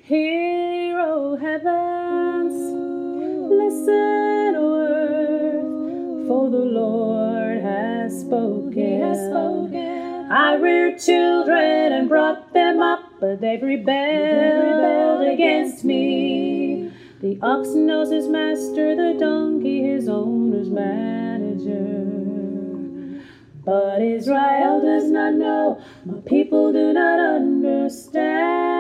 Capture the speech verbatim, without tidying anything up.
Hear, O heavens, listen, O earth, for the Lord has spoken. He has spoken. I reared children and brought them up, but they've rebelled against me. The ox knows his master, the donkey his owner's manager. But Israel does not know, my people do not understand.